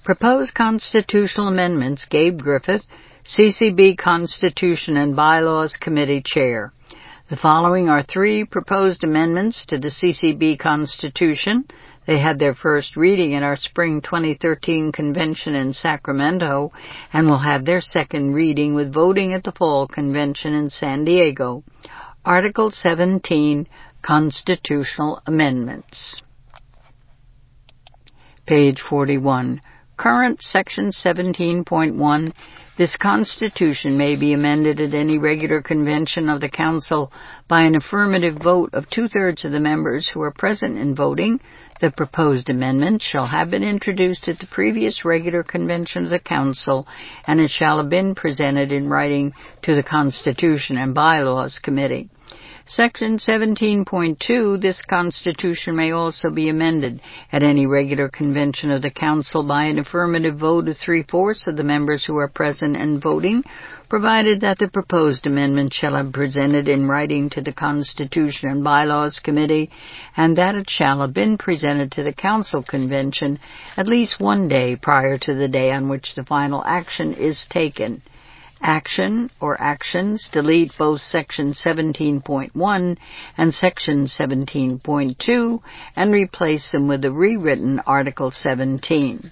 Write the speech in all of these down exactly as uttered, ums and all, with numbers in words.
Proposed Constitutional Amendments, Gabe Griffith, C C B Constitution and Bylaws Committee Chair. The following are three proposed amendments to the C C B Constitution. They had their first reading at our spring twenty thirteen convention in Sacramento and will have their second reading with voting at the fall convention in San Diego. Article seventeen, Constitutional Amendments. Page forty-one. Current Section seventeen point one. This Constitution may be amended at any regular convention of the Council by an affirmative vote of two-thirds of the members who are present in voting. The proposed amendment shall have been introduced at the previous regular convention of the Council, and it shall have been presented in writing to the Constitution and Bylaws Committee. Section seventeen point two, this Constitution may also be amended at any regular convention of the Council by an affirmative vote of three-fourths of the members who are present and voting, provided that the proposed amendment shall have presented in writing to the Constitution and Bylaws Committee, and that it shall have been presented to the Council Convention at least one day prior to the day on which the final action is taken. Action or actions, delete both Section seventeen point one and Section seventeen point two and replace them with the rewritten Article seventeen.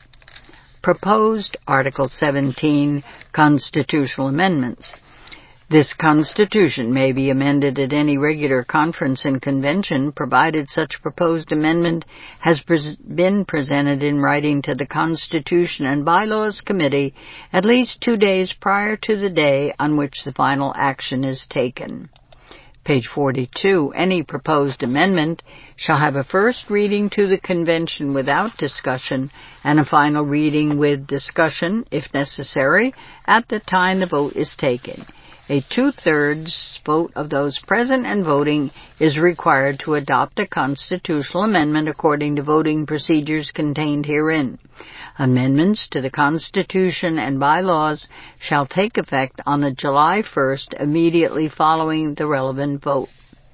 Proposed Article seventeen, Constitutional Amendments. This Constitution may be amended at any regular conference and convention, provided such proposed amendment has pres- been presented in writing to the Constitution and Bylaws Committee at least two days prior to the day on which the final action is taken. Page forty-two. Any proposed amendment shall have a first reading to the convention without discussion and a final reading with discussion, if necessary, at the time the vote is taken. A two-thirds vote of those present and voting is required to adopt a constitutional amendment according to voting procedures contained herein. Amendments to the Constitution and bylaws shall take effect on the July first, immediately following the relevant vote.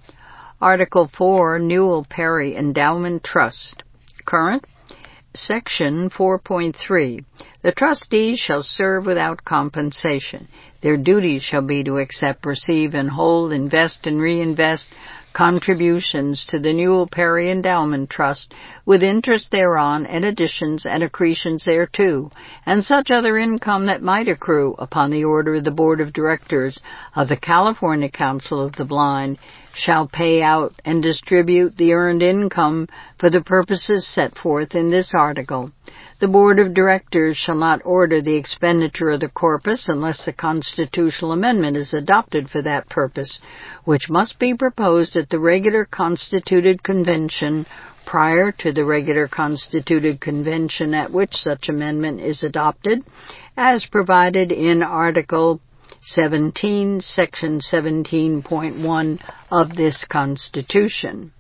Article four, Newell Perry Endowment Trust. Current. Section four point three. The trustees shall serve without compensation. Their duties shall be to accept, receive, and hold, invest, and reinvest contributions to the Newell Perry Endowment Trust with interest thereon and additions and accretions thereto, and such other income that might accrue upon the order of the Board of Directors of the California Council of the Blind shall pay out and distribute the earned income for the purposes set forth in this article. The Board of Directors shall not order the expenditure of the corpus unless a constitutional amendment is adopted for that purpose, which must be proposed at the regular constituted convention prior to the regular constituted convention at which such amendment is adopted, as provided in Article seventeen, Section seventeen point one of this Constitution.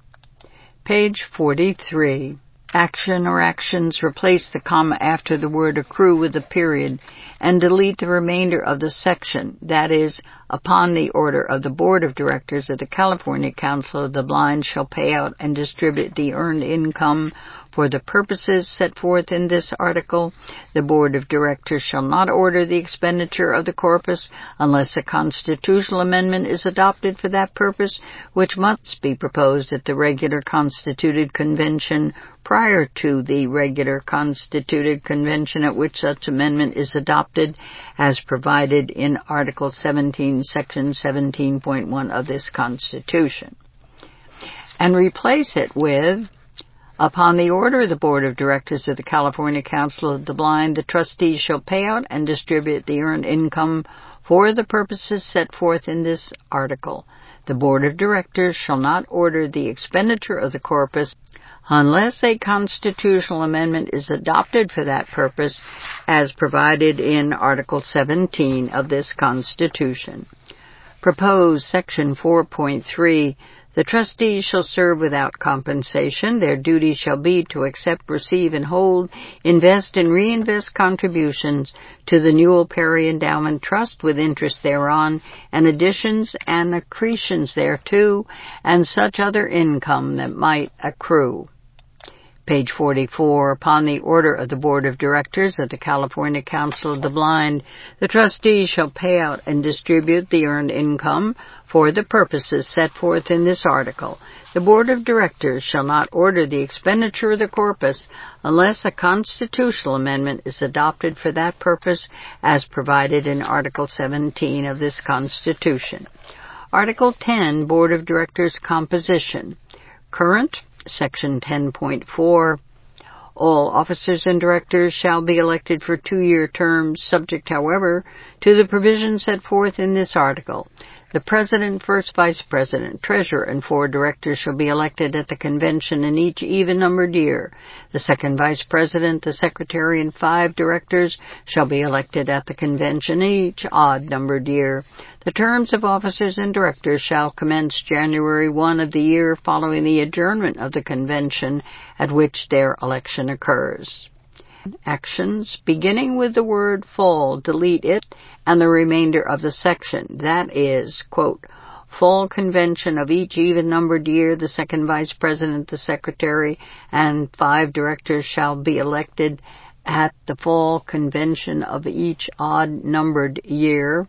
Page forty-three. Action or actions, replace the comma after the word accrue with a period and delete the remainder of the section, that is, upon the order of the Board of Directors of the California Council of the Blind shall pay out and distribute the earned income for the purposes set forth in this article. The Board of Directors shall not order the expenditure of the corpus unless a constitutional amendment is adopted for that purpose, which must be proposed at the regular constituted convention prior to the regular constituted convention at which such amendment is adopted, as provided in Article seventeen, Section seventeen point one of this Constitution. And replace it with, upon the order of the Board of Directors of the California Council of the Blind, the trustees shall pay out and distribute the earned income for the purposes set forth in this article. The Board of Directors shall not order the expenditure of the corpus unless a constitutional amendment is adopted for that purpose, as provided in Article seventeen of this Constitution. Proposed Section four point three. The trustees shall serve without compensation. Their duty shall be to accept, receive, and hold, invest, and reinvest contributions to the Newell Perry Endowment Trust with interest thereon, and additions and accretions thereto, and such other income that might accrue. Page forty-four, upon the order of the Board of Directors of the California Council of the Blind, the trustees shall pay out and distribute the earned income for the purposes set forth in this article. The Board of Directors shall not order the expenditure of the corpus unless a constitutional amendment is adopted for that purpose as provided in Article seventeen of this Constitution. Article ten, Board of Directors Composition. Current, Section ten point four. All officers and directors shall be elected for two-year terms, subject, however, to the provisions set forth in this article. The President, First Vice President, Treasurer, and four directors shall be elected at the convention in each even-numbered year. The Second Vice President, the Secretary, and five directors shall be elected at the convention in each odd-numbered year. The terms of officers and directors shall commence January first of the year following the adjournment of the convention at which their election occurs. Actions beginning with the word fall, delete it and the remainder of the section. That is, quote, fall convention of each even-numbered year, the Second Vice President, the Secretary, and five directors shall be elected at the fall convention of each odd-numbered year.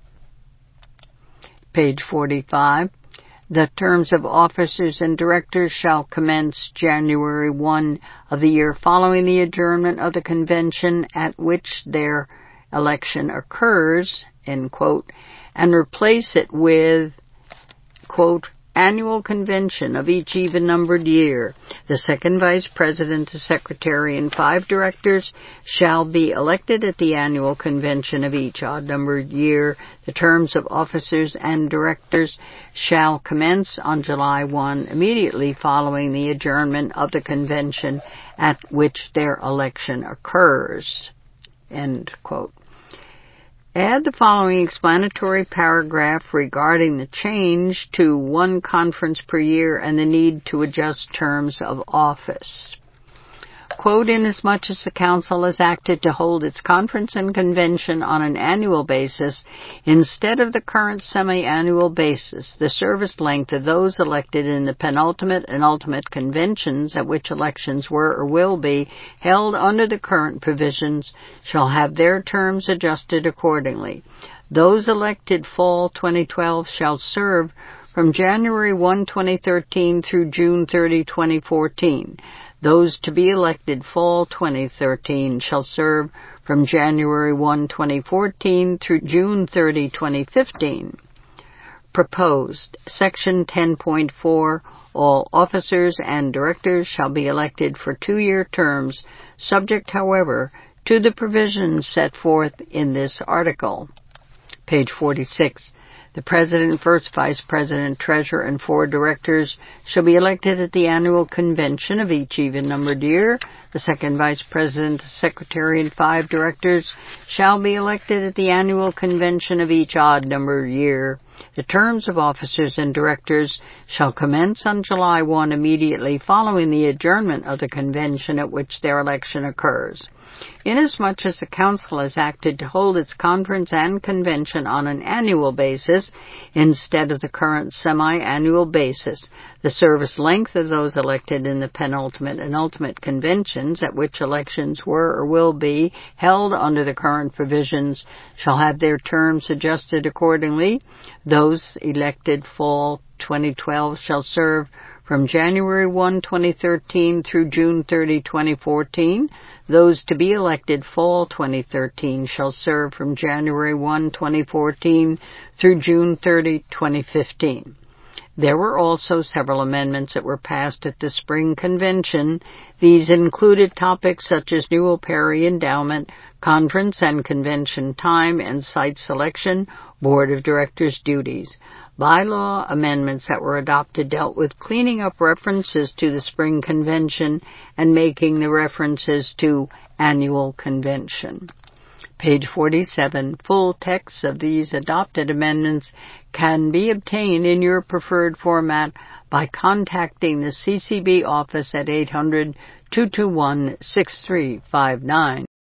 Page forty-five. The terms of officers and directors shall commence January first of the year following the adjournment of the convention at which their election occurs, end quote, and replace it with, quote, annual convention of each even-numbered year. The Second Vice President, the Secretary, and five directors shall be elected at the annual convention of each odd-numbered year. The terms of officers and directors shall commence on July first, immediately following the adjournment of the convention at which their election occurs, end quote. Add the following explanatory paragraph regarding the change to one conference per year and the need to adjust terms of office. Quote, inasmuch as the Council has acted to hold its conference and convention on an annual basis instead of the current semi-annual basis, the service length of those elected in the penultimate and ultimate conventions at which elections were or will be held under the current provisions shall have their terms adjusted accordingly. Those elected fall twenty twelve shall serve from January first, twenty thirteen through June thirtieth, twenty fourteen. Those to be elected fall twenty thirteen shall serve from January first, twenty fourteen through June thirtieth, twenty fifteen. Proposed. Section ten point four. All officers and directors shall be elected for two-year terms, subject, however, to the provisions set forth in this article. Page forty-six. The President, First Vice President, Treasurer, and four directors shall be elected at the annual convention of each even-numbered year. The Second Vice President, the Secretary, and five directors shall be elected at the annual convention of each odd-numbered year. The terms of officers and directors shall commence on July first, immediately following the adjournment of the convention at which their election occurs. Inasmuch as the Council has acted to hold its conference and convention on an annual basis instead of the current semi-annual basis, the service length of those elected in the penultimate and ultimate conventions at which elections were or will be held under the current provisions shall have their terms adjusted accordingly. Those elected fall twenty twelve shall serve from January first, twenty thirteen through June thirtieth, twenty fourteen. Those to be elected fall twenty thirteen shall serve from January first, twenty fourteen through June thirtieth, twenty fifteen. There were also several amendments that were passed at the spring convention. These included topics such as Newell Perry Endowment, conference and convention time and site selection, Board of Directors duties. Bylaw amendments that were adopted dealt with cleaning up references to the spring convention and making the references to annual convention. Page forty-seven. Full texts of these adopted amendments can be obtained in your preferred format by contacting the C C B office at eight hundred, two two one, six three five nine.